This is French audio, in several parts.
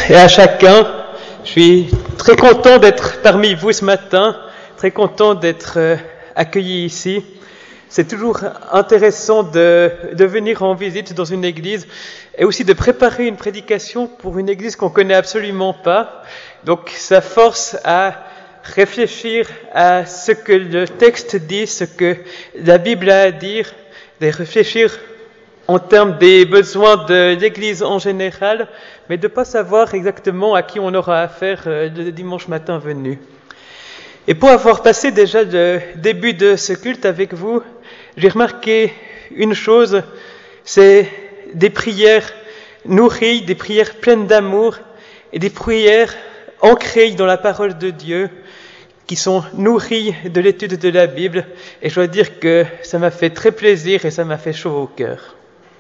et à chacun. Je suis très content d'être parmi vous ce matin, très content d'être accueilli ici. C'est toujours intéressant de venir en visite dans une église et aussi de préparer une prédication pour une église qu'on connaît absolument pas. Donc ça force à réfléchir à ce que le texte dit, ce que la Bible a à dire, de réfléchir en termes des besoins de l'Église en général, mais de ne pas savoir exactement à qui on aura affaire le dimanche matin venu. Et pour avoir passé déjà le début de ce culte avec vous, j'ai remarqué une chose, c'est des prières nourries, des prières pleines d'amour et des prières ancrées dans la parole de Dieu, qui sont nourries de l'étude de la Bible. Et je dois dire que ça m'a fait très plaisir et ça m'a fait chaud au cœur.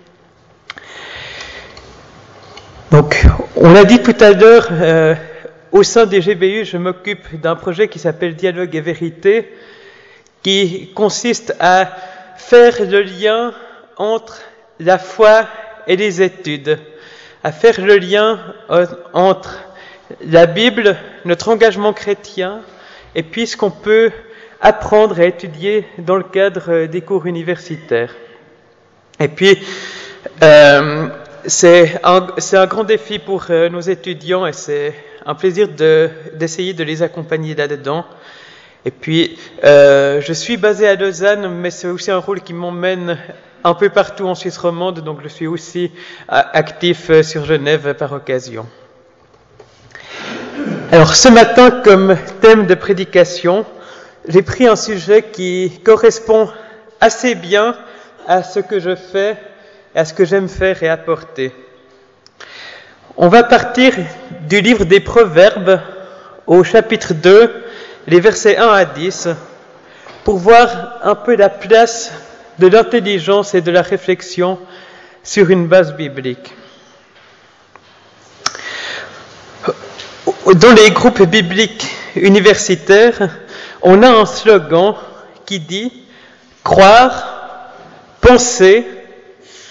Donc, on l'a dit tout à l'heure, au sein des GBU, je m'occupe d'un projet qui s'appelle Dialogue et Vérité, qui consiste à faire le lien entre la foi et les études, à faire le lien entre la Bible, notre engagement chrétien, et puis ce qu'on peut apprendre et étudier dans le cadre des cours universitaires. Et puis, c'est un grand défi pour nos étudiants et c'est un plaisir d'essayer de les accompagner là-dedans. Et puis, je suis basé à Lausanne, mais c'est aussi un rôle qui m'emmène un peu partout en Suisse romande, donc je suis aussi actif sur Genève par occasion. Alors, ce matin, comme thème de prédication, j'ai pris un sujet qui correspond assez bien à ce que je fais, à ce que j'aime faire et apporter. On va partir du livre des Proverbes au chapitre 2, les versets 1 à 10, pour voir un peu la place de l'intelligence et de la réflexion sur une base biblique. Dans les groupes bibliques universitaires, on a un slogan qui dit « Croire, penser, agir ».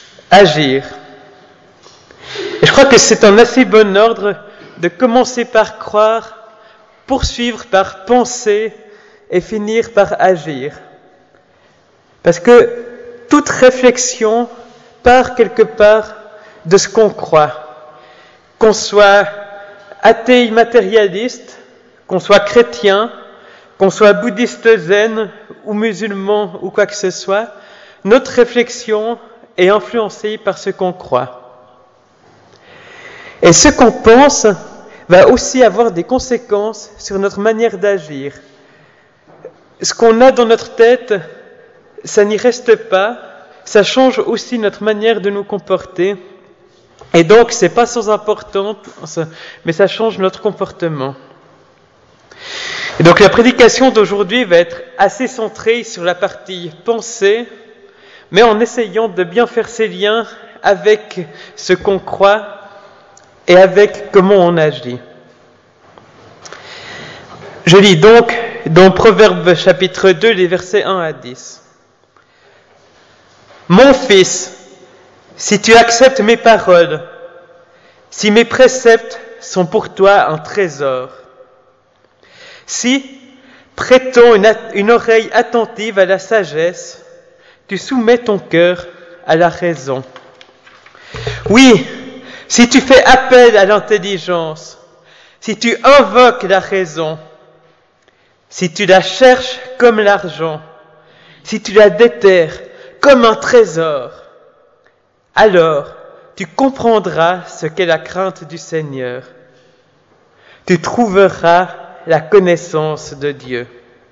Et je crois que c'est un assez bon ordre de commencer par croire, poursuivre par penser et finir par agir. Parce que toute réflexion part quelque part de ce qu'on croit. Qu'on soit athée matérialiste, qu'on soit chrétien, qu'on soit bouddhiste zen ou musulman ou quoi que ce soit, notre réflexion est influencée par ce qu'on croit. Et ce qu'on pense va aussi avoir des conséquences sur notre manière d'agir. Ce qu'on a dans notre tête, ça n'y reste pas, ça change aussi notre manière de nous comporter. Et donc, c'est pas sans importance, mais ça change notre comportement. Et donc, la prédication d'aujourd'hui va être assez centrée sur la partie pensée, mais en essayant de bien faire ces liens avec ce qu'on croit et avec comment on agit. Je lis donc dans Proverbes chapitre 2, les versets 1 à 10. « Mon fils, si tu acceptes mes paroles, si mes préceptes sont pour toi un trésor, si, prêtant une oreille attentive à la sagesse, tu soumets ton cœur à la raison. Oui, si tu fais appel à l'intelligence, si tu invoques la raison, si tu la cherches comme l'argent, si tu la déterres comme un trésor, alors tu comprendras ce qu'est la crainte du Seigneur. Tu trouveras la connaissance de Dieu.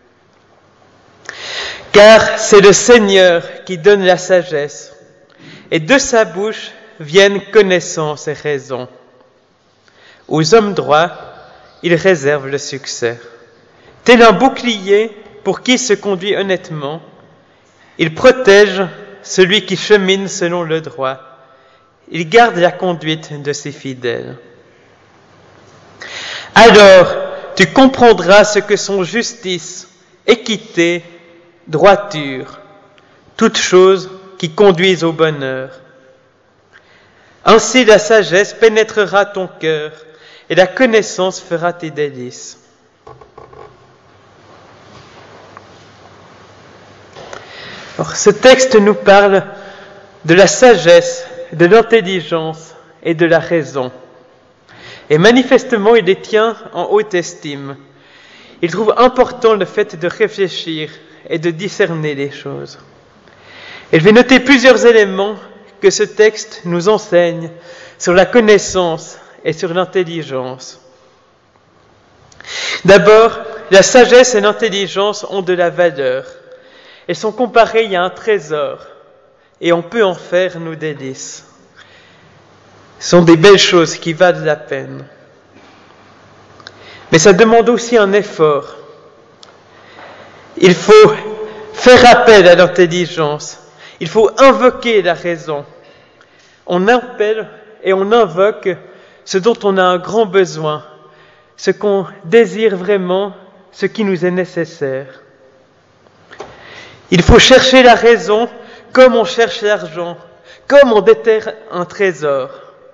Car c'est le Seigneur qui donne la sagesse, et de sa bouche viennent connaissance et raison. Aux hommes droits, il réserve le succès. Tel un bouclier pour qui se conduit honnêtement, il protège celui qui chemine selon le droit. Il garde la conduite de ses fidèles. Alors, tu comprendras ce que sont justice, équité, droiture, toutes choses qui conduisent au bonheur. Ainsi la sagesse pénétrera ton cœur et la connaissance fera tes délices. Alors, ce texte nous parle de la sagesse, de l'intelligence et de la raison. Et manifestement, il les tient en haute estime. Il trouve important le fait de réfléchir et de discerner les choses. Et je vais noter plusieurs éléments que ce texte nous enseigne sur la connaissance et sur l'intelligence. D'abord, la sagesse et l'intelligence ont de la valeur. Elles sont comparées à un trésor et on peut en faire nos délices. Ce sont des belles choses qui valent la peine. Mais ça demande aussi un effort. Il faut faire appel à l'intelligence. Il faut invoquer la raison. On appelle et on invoque ce dont on a un grand besoin, ce qu'on désire vraiment, ce qui nous est nécessaire. Il faut chercher la raison comme on cherche l'argent, comme on déterre un trésor.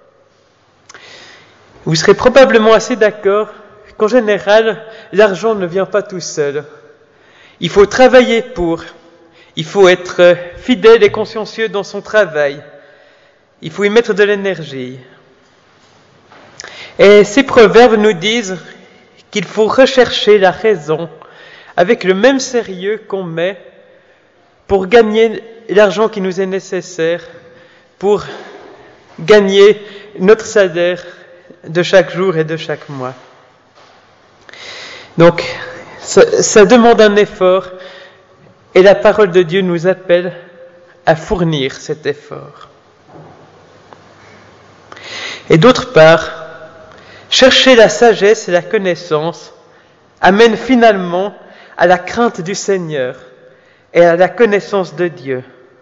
Vous serez probablement assez d'accord qu'en général, l'argent ne vient pas tout seul. Il faut travailler pour. Il faut être fidèle et consciencieux dans son travail. Il faut y mettre de l'énergie. Et ces proverbes nous disent qu'il faut rechercher la raison avec le même sérieux qu'on met pour gagner l'argent qui nous est nécessaire, pour gagner notre salaire de chaque jour et de chaque mois. Donc, ça demande un effort et la parole de Dieu nous appelle à fournir cet effort. Et d'autre part, chercher la sagesse et la connaissance amène finalement à la crainte du Seigneur et à la connaissance de Dieu.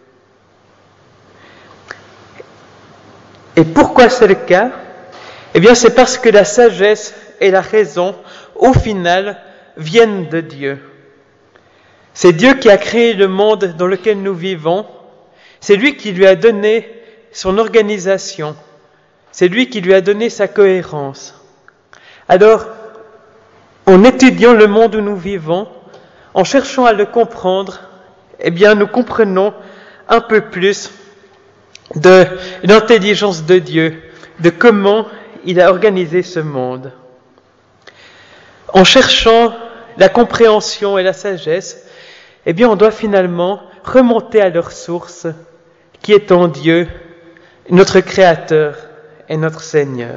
Et pourquoi c'est le cas ? Eh bien, c'est parce que la sagesse et la raison, au final, viennent de Dieu. C'est Dieu qui a créé le monde dans lequel nous vivons. C'est lui qui lui a donné son organisation. C'est lui qui lui a donné sa cohérence. Alors, en étudiant le monde où nous vivons, en cherchant à le comprendre, eh bien, nous comprenons un peu plus de l'intelligence de Dieu, de comment il a organisé ce monde. En cherchant la compréhension et la sagesse, eh bien, on doit finalement remonter à leur source, qui est en Dieu, notre Créateur et notre Seigneur.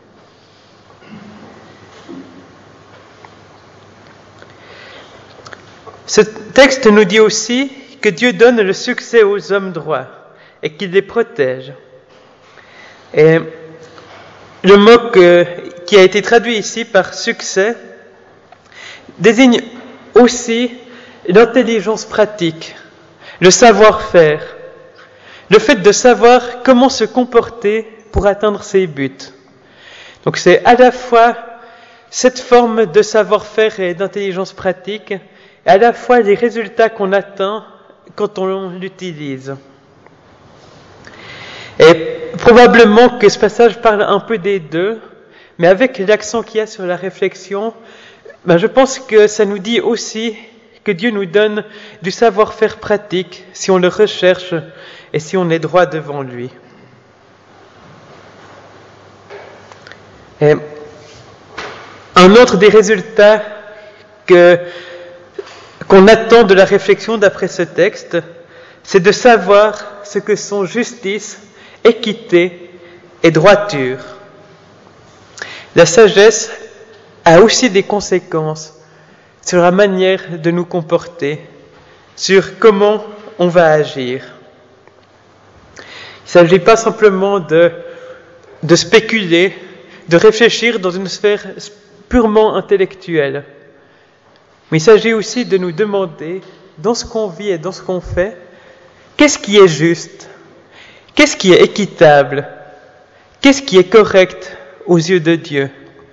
Ce texte nous dit aussi que Dieu donne le succès aux hommes droits et qu'il les protège. Et le mot qui a été traduit ici par succès désigne aussi l'intelligence pratique, le savoir-faire, le fait de savoir comment se comporter pour atteindre ses buts. Donc c'est à la fois cette forme de savoir-faire et d'intelligence pratique, et à la fois les résultats qu'on atteint quand on l'utilise. Et probablement que ce passage parle un peu des deux, mais avec l'accent qu'il y a sur la réflexion, je pense que ça nous dit aussi que Dieu nous donne du savoir-faire pratique si on le recherche et si on est droit devant lui. Et un autre des résultats qu'on attend de la réflexion d'après ce texte, c'est de savoir ce que sont justice, équité et droiture. La sagesse a aussi des conséquences sur la manière de nous comporter, sur comment on va agir. Il ne s'agit pas simplement de spéculer, de réfléchir dans une sphère purement intellectuelle, mais il s'agit aussi de nous demander, dans ce qu'on vit et dans ce qu'on fait, qu'est-ce qui est juste ? Qu'est-ce qui est équitable ? Qu'est-ce qui est correct aux yeux de Dieu ?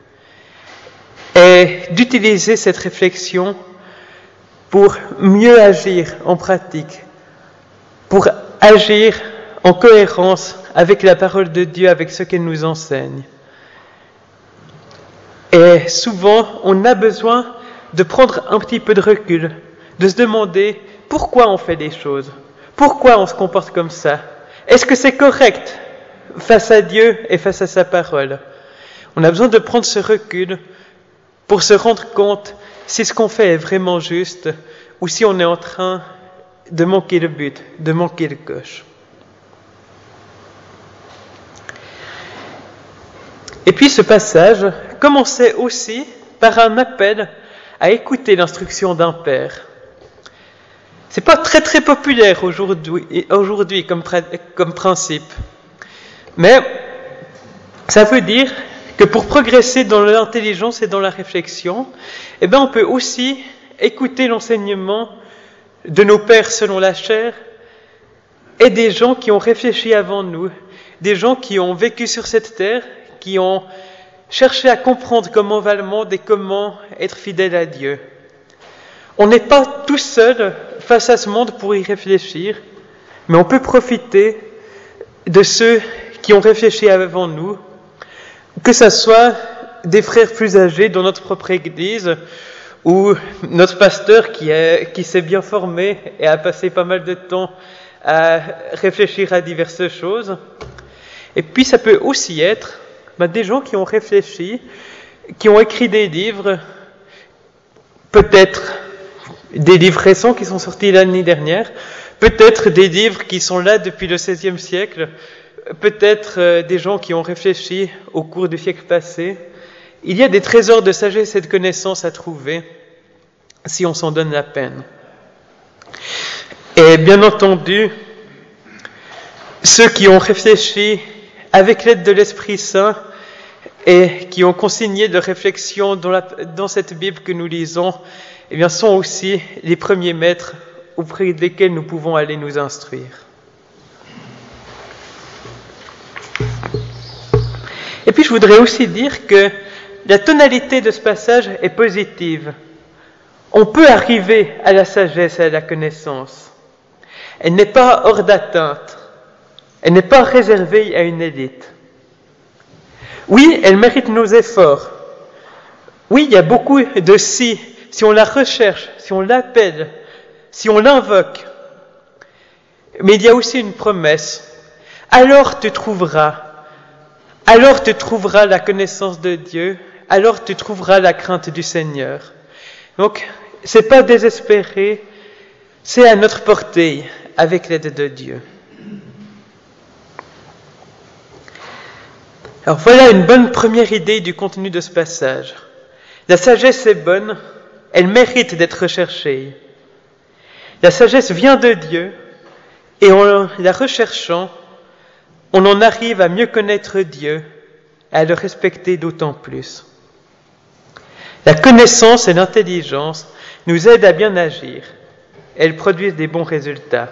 Et d'utiliser cette réflexion pour mieux agir en pratique, pour agir en cohérence avec la parole de Dieu, avec ce qu'elle nous enseigne. Et souvent, on a besoin de prendre un petit peu de recul, de se demander pourquoi on fait des choses, pourquoi on se comporte comme ça. Est-ce que c'est correct face à Dieu et face à sa parole? On a besoin de prendre ce recul pour se rendre compte si ce qu'on fait est vraiment juste ou si on est en train de manquer le but, de manquer le coche. Et puis ce passage commençait aussi par un appel à écouter l'instruction d'un père. C'est pas très populaire aujourd'hui comme principe, mais ça veut dire que pour progresser dans l'intelligence et dans la réflexion, on peut aussi écouter l'enseignement de nos pères selon la chair et des gens qui ont réfléchi avant nous, des gens qui ont vécu sur cette terre, qui ont cherché à comprendre comment va le monde et comment être fidèle à Dieu. On n'est pas tout seul face à ce monde pour y réfléchir, mais on peut profiter de ceux qui ont réfléchi avant nous, que ce soit des frères plus âgés dans notre propre église ou notre pasteur qui s'est bien formé et a passé pas mal de temps à réfléchir à diverses choses. Et puis ça peut aussi être des gens qui ont réfléchi, qui ont écrit des livres, peut-être des livres récents qui sont sortis l'année dernière, peut-être des livres qui sont là depuis le XVIe siècle, peut-être des gens qui ont réfléchi au cours du siècle passé. Il y a des trésors de sagesse et de connaissances à trouver si on s'en donne la peine. Et bien entendu, ceux qui ont réfléchi avec l'aide de l'Esprit Saint et qui ont consigné de réflexion dans cette Bible que nous lisons, sont aussi les premiers maîtres auprès desquels nous pouvons aller nous instruire. Et puis je voudrais aussi dire que la tonalité de ce passage est positive. On peut arriver à la sagesse et à la connaissance. Elle n'est pas hors d'atteinte. Elle n'est pas réservée à une élite. Oui, elle mérite nos efforts. Oui, il y a beaucoup de si on la recherche, si on l'appelle, si on l'invoque. Mais il y a aussi une promesse. Alors tu trouveras la connaissance de Dieu, alors tu trouveras la crainte du Seigneur. Donc, c'est pas désespéré, c'est à notre portée, avec l'aide de Dieu. Alors voilà une bonne première idée du contenu de ce passage. La sagesse est bonne, elle mérite d'être recherchée. La sagesse vient de Dieu, et en la recherchant, on en arrive à mieux connaître Dieu et à le respecter d'autant plus. La connaissance et l'intelligence nous aident à bien agir. Elles produisent des bons résultats.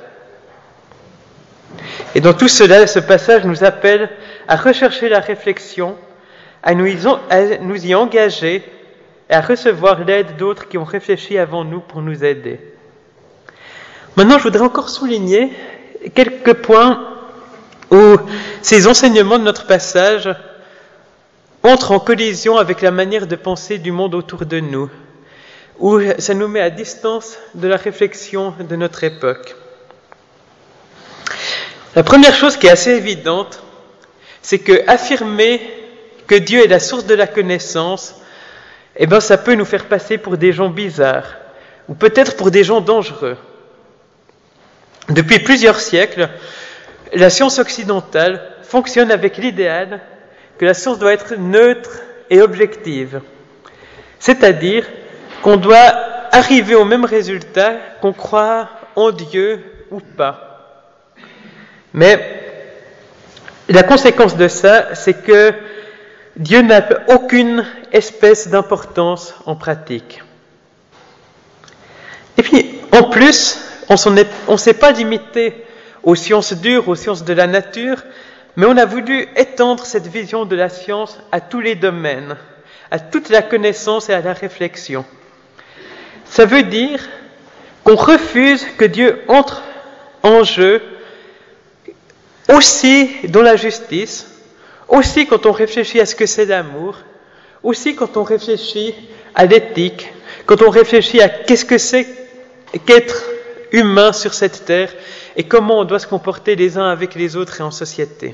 Et dans tout cela, ce passage nous appelle à rechercher la réflexion, à nous y engager et à recevoir l'aide d'autres qui ont réfléchi avant nous pour nous aider. Maintenant, je voudrais encore souligner quelques points où ces enseignements de notre passage entrent en collision avec la manière de penser du monde autour de nous, où ça nous met à distance de la réflexion de notre époque. La première chose qui est assez évidente, c'est que affirmer que Dieu est la source de la connaissance, ça peut nous faire passer pour des gens bizarres, ou peut-être pour des gens dangereux. Depuis plusieurs siècles, la science occidentale fonctionne avec l'idéal que la science doit être neutre et objective. C'est-à-dire qu'on doit arriver au même résultat qu'on croit en Dieu ou pas. Mais la conséquence de ça, c'est que Dieu n'a aucune espèce d'importance en pratique. Et puis, en plus, on ne s'est pas limité aux sciences dures, aux sciences de la nature, mais on a voulu étendre cette vision de la science à tous les domaines, à toute la connaissance et à la réflexion. Ça veut dire qu'on refuse que Dieu entre en jeu aussi dans la justice, aussi quand on réfléchit à ce que c'est l'amour, Aussi quand on réfléchit à l'éthique, quand on réfléchit à qu'est-ce que c'est qu'être humain sur cette terre et comment on doit se comporter les uns avec les autres et en société.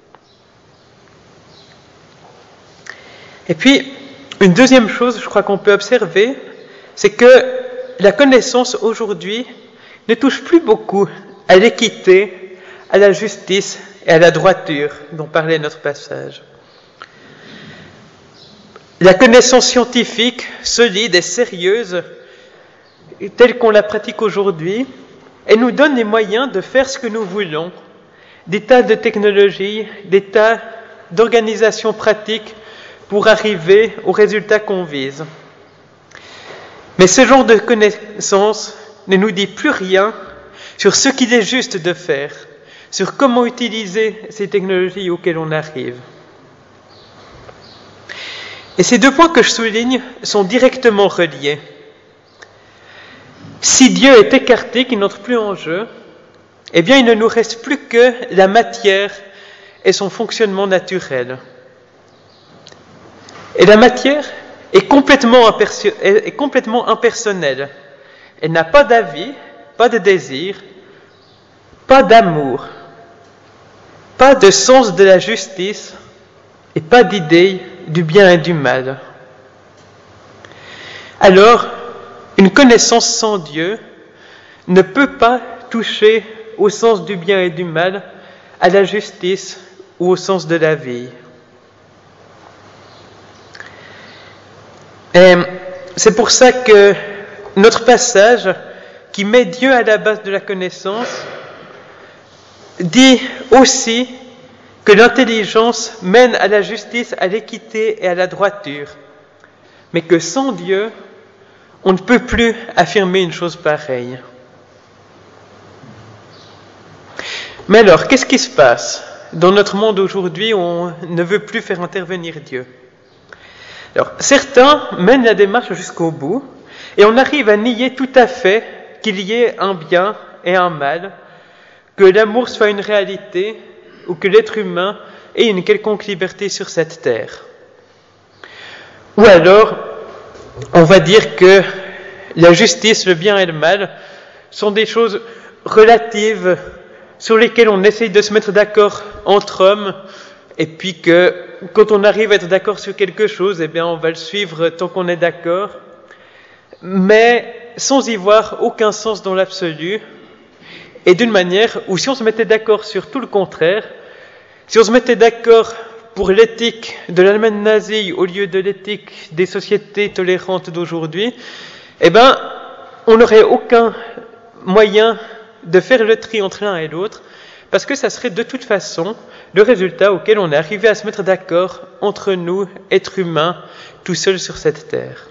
Et puis, une deuxième chose, je crois qu'on peut observer, c'est que la connaissance aujourd'hui ne touche plus beaucoup à l'équité, à la justice et à la droiture dont parlait notre passage. La connaissance scientifique, solide et sérieuse, telle qu'on la pratique aujourd'hui, elle nous donne les moyens de faire ce que nous voulons, des tas de technologies, des tas d'organisations pratiques pour arriver au résultat qu'on vise. Mais ce genre de connaissance ne nous dit plus rien sur ce qu'il est juste de faire, sur comment utiliser ces technologies auxquelles on arrive. Et ces deux points que je souligne sont directement reliés. Si Dieu est écarté, qu'il n'entre plus en jeu, eh bien il ne nous reste plus que la matière et son fonctionnement naturel. Et la matière est complètement impersonnelle. Elle n'a pas d'avis, pas de désir, pas d'amour, pas de sens de la justice et pas d'idée du bien et du mal. Alors, une connaissance sans Dieu ne peut pas toucher au sens du bien et du mal, à la justice ou au sens de la vie. Et c'est pour ça que notre passage, qui met Dieu à la base de la connaissance, dit aussi que l'intelligence mène à la justice, à l'équité et à la droiture, mais que sans Dieu, on ne peut plus affirmer une chose pareille. Mais alors, qu'est-ce qui se passe dans notre monde aujourd'hui où on ne veut plus faire intervenir Dieu ? Alors, certains mènent la démarche jusqu'au bout et on arrive à nier tout à fait qu'il y ait un bien et un mal, que l'amour soit une réalité ou que l'être humain ait une quelconque liberté sur cette terre. Ou alors, on va dire que la justice, le bien et le mal sont des choses relatives sur lesquelles on essaye de se mettre d'accord entre hommes, et puis que quand on arrive à être d'accord sur quelque chose, eh bien on va le suivre tant qu'on est d'accord, mais sans y voir aucun sens dans l'absolu, et d'une manière où si on se mettait d'accord sur tout le contraire, si on se mettait d'accord pour l'éthique de l'Allemagne nazie au lieu de l'éthique des sociétés tolérantes d'aujourd'hui, eh bien on n'aurait aucun moyen de faire le tri entre l'un et l'autre, parce que ça serait de toute façon le résultat auquel on est arrivé à se mettre d'accord entre nous, êtres humains, tout seuls sur cette terre.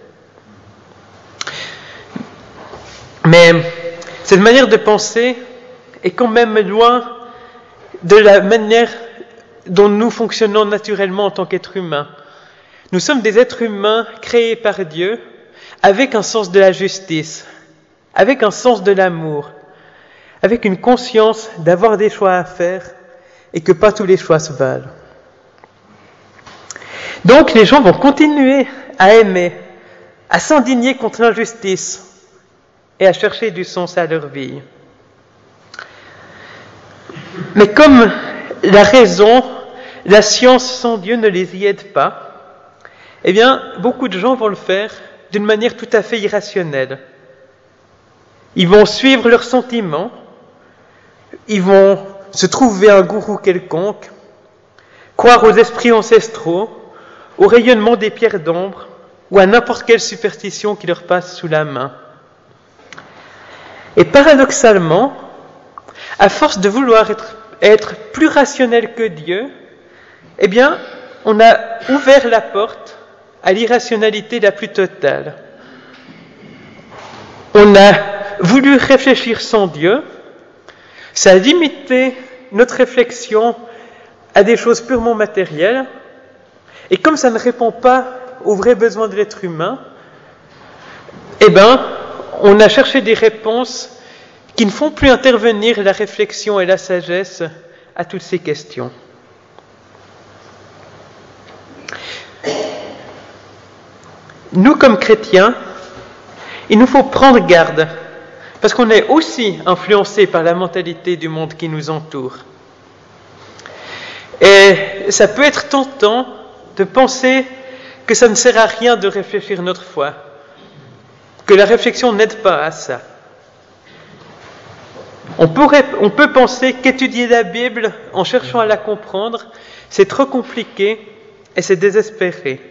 Mais cette manière de penser est quand même loin de la manière dont nous fonctionnons naturellement en tant qu'êtres humains. Nous sommes des êtres humains créés par Dieu avec un sens de la justice, avec un sens de l'amour, avec une conscience d'avoir des choix à faire et que pas tous les choix se valent. Donc les gens vont continuer à aimer, à s'indigner contre l'injustice et à chercher du sens à leur vie. Mais comme la raison, la science sans Dieu ne les y aide pas, eh bien beaucoup de gens vont le faire d'une manière tout à fait irrationnelle. Ils vont suivre leurs sentiments, ils vont se trouver un gourou quelconque, croire aux esprits ancestraux, au rayonnement des pierres d'ombre ou à n'importe quelle superstition qui leur passe sous la main. Et paradoxalement, à force de vouloir être plus rationnel que Dieu, eh bien, on a ouvert la porte à l'irrationalité la plus totale. On a voulu réfléchir sans Dieu, ça a limité notre réflexion à des choses purement matérielles, et comme ça ne répond pas aux vrais besoins de l'être humain, eh bien, on a cherché des réponses qui ne font plus intervenir la réflexion et la sagesse à toutes ces questions. nous comme chrétiens, il nous faut prendre garde, parce qu'on est aussi influencé par la mentalité du monde qui nous entoure. Et ça peut être tentant de penser que ça ne sert à rien de réfléchir notre foi, que la réflexion n'aide pas à ça. On peut penser qu'étudier la Bible en cherchant à la comprendre, c'est trop compliqué et c'est désespéré.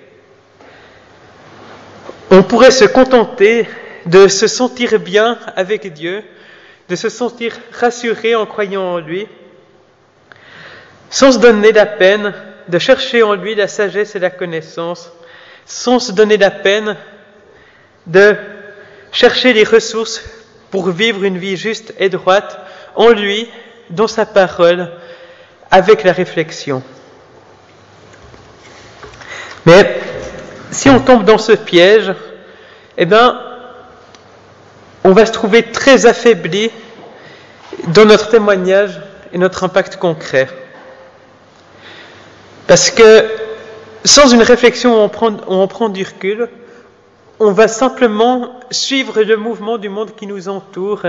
On pourrait se contenter de se sentir bien avec Dieu, de se sentir rassuré en croyant en lui, sans se donner la peine de chercher en lui la sagesse et la connaissance, sans se donner la peine de chercher les ressources pour vivre une vie juste et droite en lui, dans sa parole, avec la réflexion. Mais si on tombe dans ce piège, on va se trouver très affaibli dans notre témoignage et notre impact concret. Parce que sans une réflexion où on prend du recul, on va simplement suivre le mouvement du monde qui nous entoure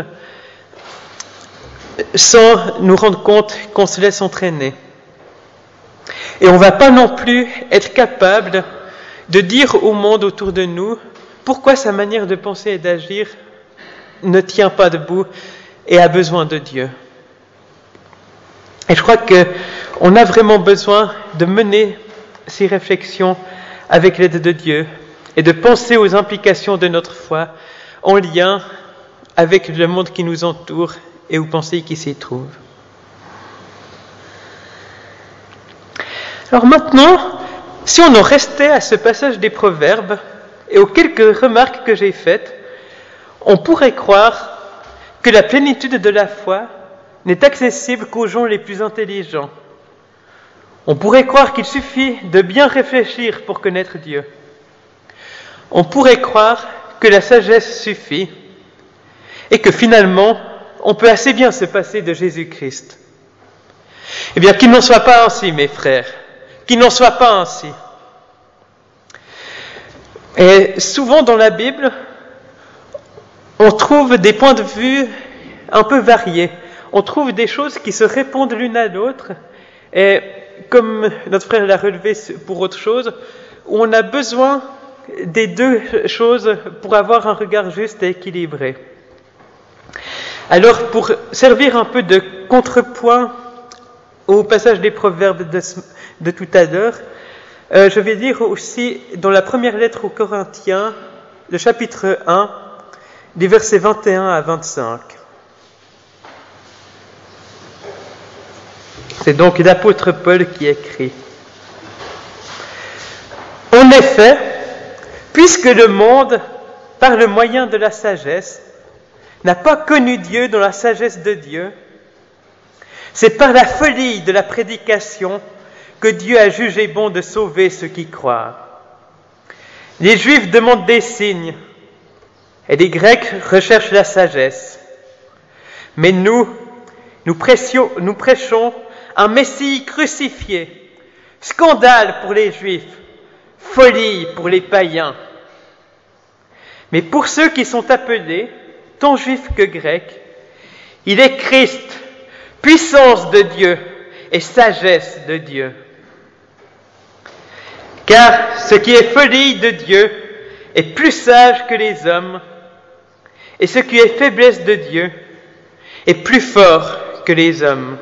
sans nous rendre compte qu'on se laisse entraîner. Et on ne va pas non plus être capable de dire au monde autour de nous pourquoi sa manière de penser et d'agir ne tient pas debout et a besoin de Dieu. Et je crois qu'on a vraiment besoin de mener ces réflexions avec l'aide de Dieu et de penser aux implications de notre foi en lien avec le monde qui nous entoure et aux pensées qui s'y trouvent. Alors maintenant, si on en restait à ce passage des Proverbes et aux quelques remarques que j'ai faites, on pourrait croire que la plénitude de la foi n'est accessible qu'aux gens les plus intelligents. On pourrait croire qu'il suffit de bien réfléchir pour connaître Dieu. On pourrait croire que la sagesse suffit et que finalement, on peut assez bien se passer de Jésus-Christ. Eh bien, qu'il n'en soit pas ainsi, mes frères, qu'il n'en soit pas ainsi. Et souvent dans la Bible, on trouve des points de vue un peu variés. On trouve des choses qui se répondent l'une à l'autre, et comme notre frère l'a relevé pour autre chose, où on a besoin des deux choses pour avoir un regard juste et équilibré. Alors, pour servir un peu de contrepoint au passage des Proverbes de tout à l'heure, je vais lire aussi dans la première lettre aux Corinthiens, le chapitre 1, des versets 21 à 25. C'est donc l'apôtre Paul qui écrit. En effet, puisque le monde, par le moyen de la sagesse, n'a pas connu Dieu dans la sagesse de Dieu, c'est par la folie de la prédication que Dieu a jugé bon de sauver ceux qui croient. Les Juifs demandent des signes, et les Grecs recherchent la sagesse. Mais nous prêchons un Messie crucifié, scandale pour les Juifs, folie pour les païens. Mais pour ceux qui sont appelés, tant juifs que grecs, il est Christ, puissance de Dieu et sagesse de Dieu. Car ce qui est folie de Dieu est plus sage que les hommes, et ce qui est faiblesse de Dieu est plus fort que les hommes.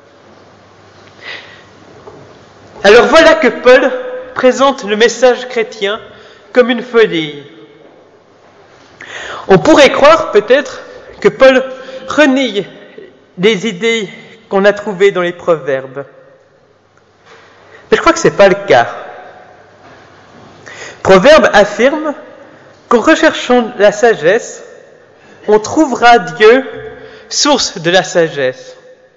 Alors voilà que Paul présente le message chrétien comme une folie. On pourrait croire peut-être que Paul renie des idées qu'on a trouvées dans les Proverbes. Mais je crois que ce n'est pas le cas. Proverbe affirme qu'en recherchant la sagesse, on trouvera Dieu, source de la sagesse.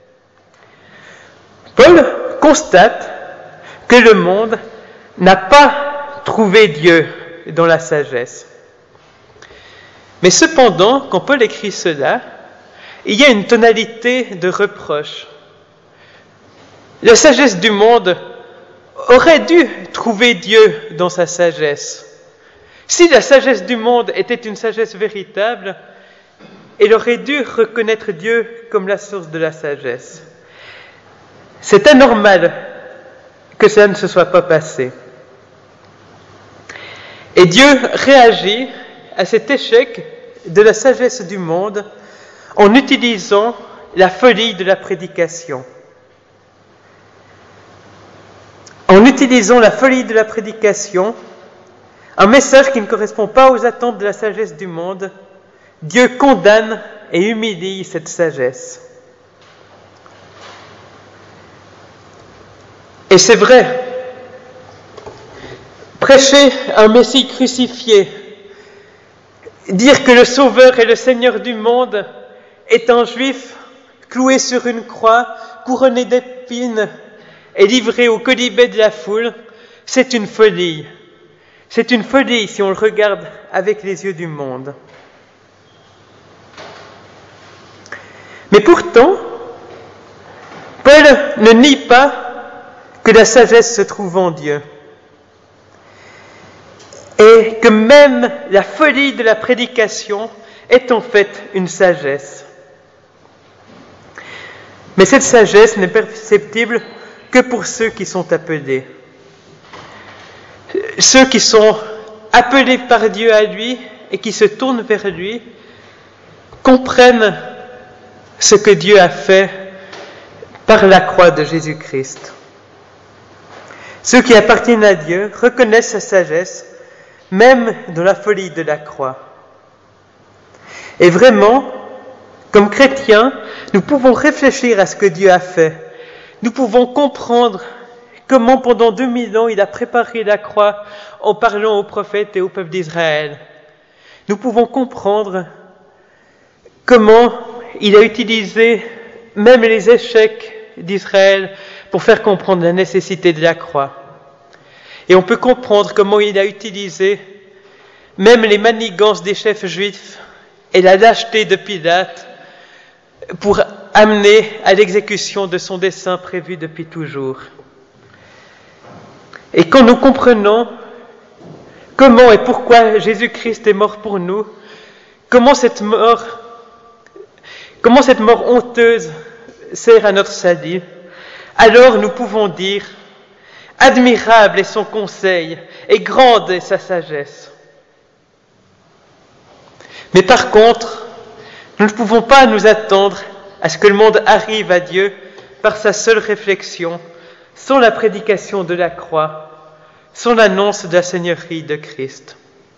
Paul constate que le monde n'a pas trouvé Dieu dans la sagesse. Mais cependant, quand Paul écrit cela, il y a une tonalité de reproche. La sagesse du monde aurait dû trouver Dieu dans sa sagesse. Si la sagesse du monde était une sagesse véritable, elle aurait dû reconnaître Dieu comme la source de la sagesse. C'est anormal que cela ne se soit pas passé. Et Dieu réagit à cet échec de la sagesse du monde en utilisant la folie de la prédication. En utilisant la folie de la prédication, un message qui ne correspond pas aux attentes de la sagesse du monde, Dieu condamne et humilie cette sagesse. Et c'est vrai, prêcher un Messie crucifié, dire que le Sauveur et le Seigneur du monde est un Juif cloué sur une croix, couronné d'épines et livré au quolibet de la foule, c'est une folie. C'est une folie si on le regarde avec les yeux du monde. Mais pourtant, Paul ne nie pas que la sagesse se trouve en Dieu. Et que même la folie de la prédication est en fait une sagesse. Mais cette sagesse n'est perceptible que pour ceux qui sont appelés. Ceux qui sont appelés par Dieu à lui et qui se tournent vers lui comprennent ce que Dieu a fait par la croix de Jésus-Christ. Ceux qui appartiennent à Dieu reconnaissent sa sagesse, même dans la folie de la croix. Et vraiment, comme chrétiens, nous pouvons réfléchir à ce que Dieu a fait. Nous pouvons comprendre comment pendant 2000 ans il a préparé la croix en parlant aux prophètes et au peuple d'Israël. Nous pouvons comprendre comment il a utilisé même les échecs d'Israël pour faire comprendre la nécessité de la croix. Et on peut comprendre comment il a utilisé même les manigances des chefs juifs et la lâcheté de Pilate pour amener à l'exécution de son dessein prévu depuis toujours. Et quand nous comprenons comment et pourquoi Jésus-Christ est mort pour nous, comment cette mort honteuse sert à notre salut, alors nous pouvons dire « Admirable est son conseil et grande est sa sagesse ». Mais par contre, nous ne pouvons pas nous attendre à ce que le monde arrive à Dieu par sa seule réflexion, sans la prédication de la croix, sans l'annonce de la Seigneurie de Christ.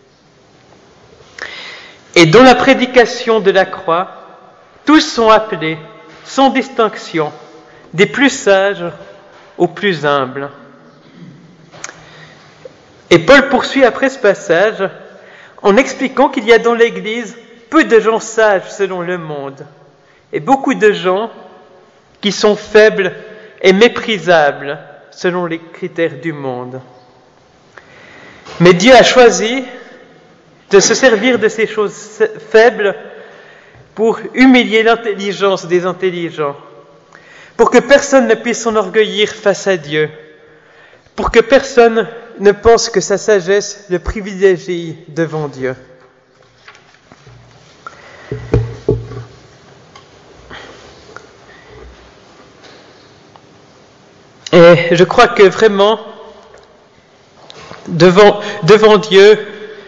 Et dans la prédication de la croix, tous sont appelés, sans distinction, des plus sages aux plus humbles. Et Paul poursuit après ce passage en expliquant qu'il y a dans l'Église peu de gens sages selon le monde et beaucoup de gens qui sont faibles et méprisables selon les critères du monde. Mais Dieu a choisi de se servir de ces choses faibles pour humilier l'intelligence des intelligents, pour que personne ne puisse s'enorgueillir face à Dieu, pour que personne ne pense que sa sagesse le privilégie devant Dieu. Et je crois que vraiment, devant Dieu,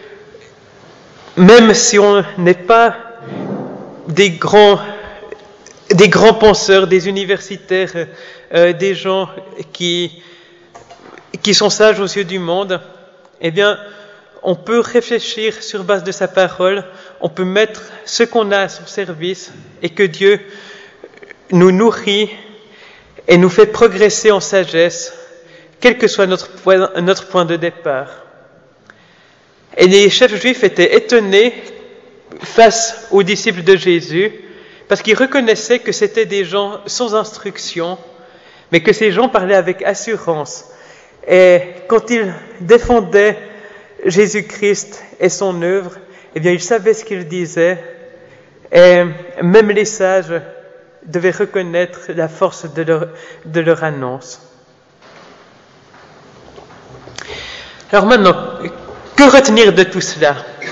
même si on n'est pas des grands penseurs, des universitaires, des gens qui sont sages aux yeux du monde, eh bien, on peut réfléchir sur base de sa parole, on peut mettre ce qu'on a à son service et que Dieu nous nourrit et nous fait progresser en sagesse, quel que soit notre point de départ. Et les chefs juifs étaient étonnés face aux disciples de Jésus, parce qu'ils reconnaissaient que c'était des gens sans instruction, mais que ces gens parlaient avec assurance. Et quand ils défendaient Jésus-Christ et son œuvre, eh bien, ils savaient ce qu'ils disaient, et même les sages devaient reconnaître la force de leur annonce. Alors maintenant, Que retenir de tout cela?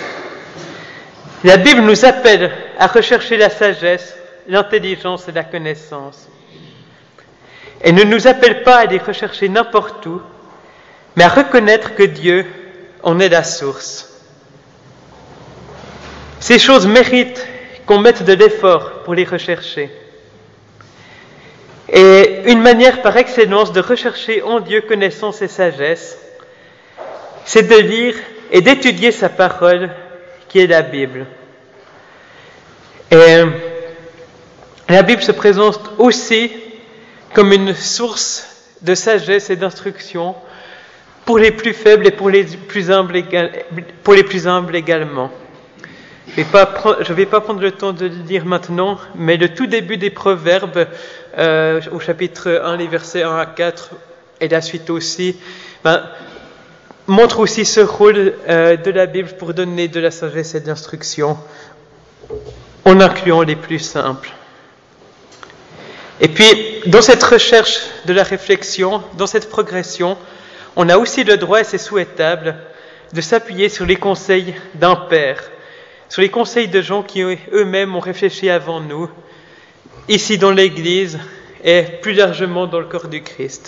La Bible nous appelle à rechercher la sagesse, l'intelligence et la connaissance. Elle ne nous appelle pas à les rechercher n'importe où, mais à reconnaître que Dieu en est la source. Ces choses méritent qu'on mette de l'effort pour les rechercher. Et une manière par excellence de rechercher en Dieu connaissance et sagesse, c'est de lire et d'étudier sa parole, qui est la Bible. Et la Bible se présente aussi comme une source de sagesse et d'instruction pour les plus faibles et pour les plus humbles également. Je ne vais pas prendre le temps de le lire maintenant, mais le tout début des Proverbes, au chapitre 1, les versets 1 à 4, et la suite aussi, montre aussi ce rôle de la Bible pour donner de la sagesse et de l'instruction, en incluant les plus simples. Et puis, dans cette recherche de la réflexion, dans cette progression, on a aussi le droit, et c'est souhaitable, de s'appuyer sur les conseils d'un père, sur les conseils de gens qui eux-mêmes ont réfléchi avant nous, ici dans l'Église et plus largement dans le corps du Christ.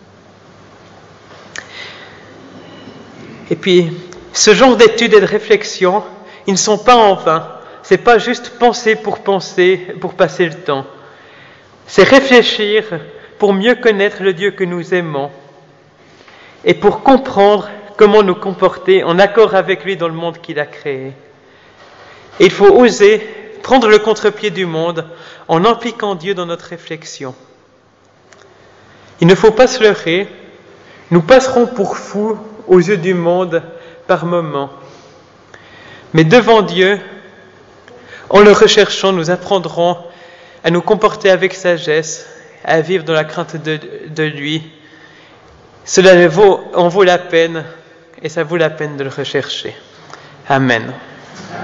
Et puis, ce genre d'études et de réflexions, ils ne sont pas en vain. C'est pas juste penser, pour passer le temps. C'est réfléchir pour mieux connaître le Dieu que nous aimons et pour comprendre comment nous comporter en accord avec lui dans le monde qu'il a créé. Et il faut oser prendre le contre-pied du monde en impliquant Dieu dans notre réflexion. Il ne faut pas se leurrer, nous passerons pour fous aux yeux du monde par moments. Mais devant Dieu, en le recherchant, nous apprendrons à nous comporter avec sagesse, à vivre dans la crainte de lui. Cela en vaut la peine, et ça vaut la peine de le rechercher. Amen.